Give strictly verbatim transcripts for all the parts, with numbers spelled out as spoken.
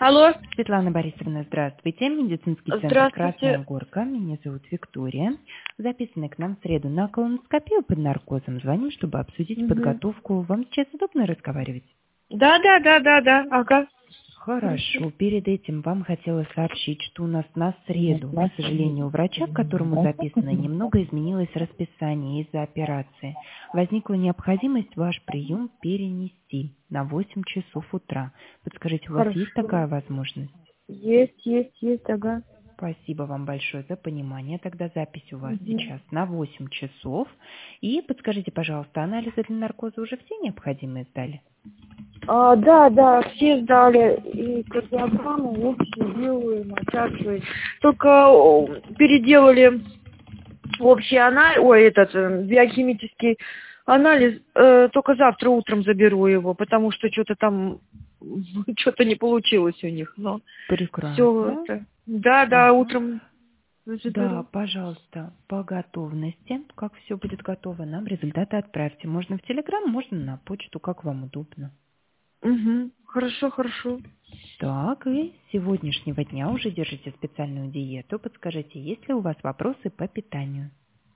Алло. Светлана Борисовна, здравствуйте. Медицинский центр Здравствуйте. «Красная Горка». Меня зовут Виктория. Записаны к нам в среду на колоноскопию под наркозом. Звоним, чтобы обсудить Мгм. подготовку. Вам сейчас удобно разговаривать? Да, да, да, да, да. Ага. Хорошо. Перед этим вам хотела сообщить, что у нас на среду, к сожалению, у врача, к которому записано, немного изменилось расписание из-за операции. Возникла необходимость ваш прием перенести на восемь часов утра. Подскажите, у вас Хорошо. есть такая возможность? Есть, есть, есть, ага. Спасибо вам большое за понимание. Тогда запись у вас Мгм. сейчас на восемь часов. И подскажите, пожалуйста, анализы для наркоза уже все необходимые сдали? А, да, да, все сдали и кардиограмму, общую белую, мочачную. Только о, переделали общий анализ, ой, этот э, биохимический анализ. Э, только завтра утром заберу его, потому что что-то там что-то не получилось у них. Но все Прекрасно. это. Да, да, Ага. утром Да, заберу. пожалуйста, по готовности, как все будет готово, нам результаты отправьте. Можно в Телеграм, можно на почту, как вам удобно. Угу. Хорошо, хорошо. Так, и с сегодняшнего дня уже держите специальную диету. Подскажите, есть ли у вас вопросы по питанию?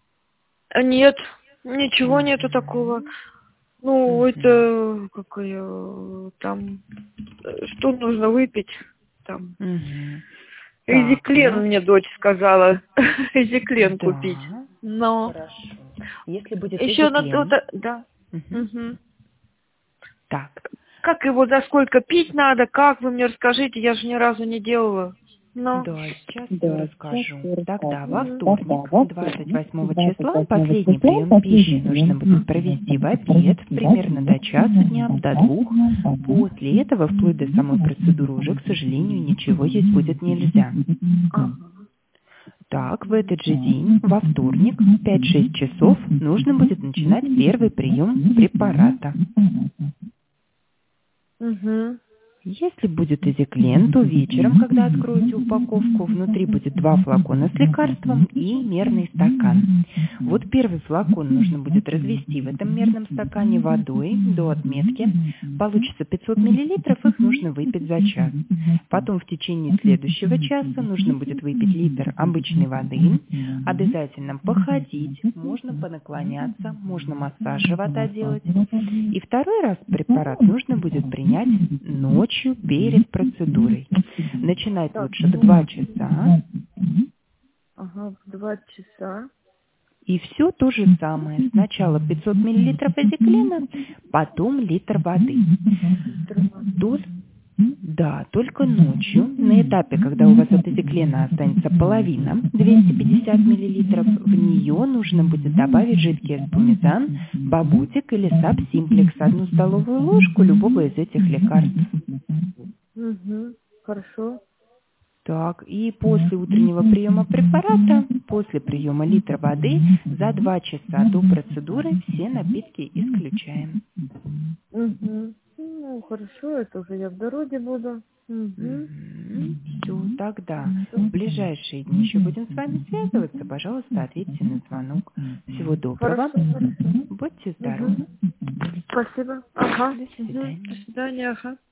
А, нет, ничего нету такого. Мгм. Ну, Мгм. это какая там, э, что нужно выпить там. Мгм. Так, Эзиклен ну, мне дочь сказала, эзиклен купить. да, Но хорошо. Если будет еще надо, эзиклен, да. мгм, Мгм. так, Как его за сколько пить надо, как вы мне расскажите, я же ни разу не делала. Но. да, сейчас все Да, сейчас расскажу. все Тогда расскажу. во Мгм. Тогда вторник, во двадцать вторник, восьмого двадцать числа, восьмого последний числа, прием пищи последний нужно прием будет пищи провести нужно в будет обед, провести в примерно обед, до часу дня, примерно до до часу двух. дня, до двух. После этого, вплоть до самой процедуры, уже, к сожалению, ничего есть будет нельзя. Ага. Так, в этот же день, во вторник, в пять-шесть часов, нужно будет начинать первый прием препарата. Угу. Если будет эзиклен, то вечером, когда откроете упаковку, внутри будет два флакона с лекарством и мерный стакан. Вот первый флакон нужно будет развести в этом мерном стакане водой до отметки. Получится пятьсот миллилитров, их нужно выпить за час. Потом в течение следующего часа нужно будет выпить литр обычной воды. Обязательно походить, можно понаклоняться, можно массаж живота делать. И второй раз препарат нужно будет принять ночью перед процедурой. Начинать Так, лучше в ну, два часа. ага, в два часа. И все то же самое. Сначала пятьсот миллилитров эзиклина, потом литр воды. Тут, да, только ночью, на этапе, когда у вас от эзиклина останется половина, двести пятьдесят миллилитров, в нее нужно будет добавить жидкий эспумизан, бабутик или сабсимплекс, одну столовую ложку любого из этих лекарств. Угу. Хорошо. Так, и после утреннего приема препарата, после приема литра воды, за два часа до процедуры все напитки исключаем. Угу. Ну, хорошо, это уже я в дороге буду. Угу. Все, тогда в ближайшие дни еще будем с вами связываться. Пожалуйста, ответьте на звонок. Всего доброго. Хорошо, хорошо. Будьте Угу. здоровы. Спасибо. Ага. До Угу. До свидания. свидания, ага.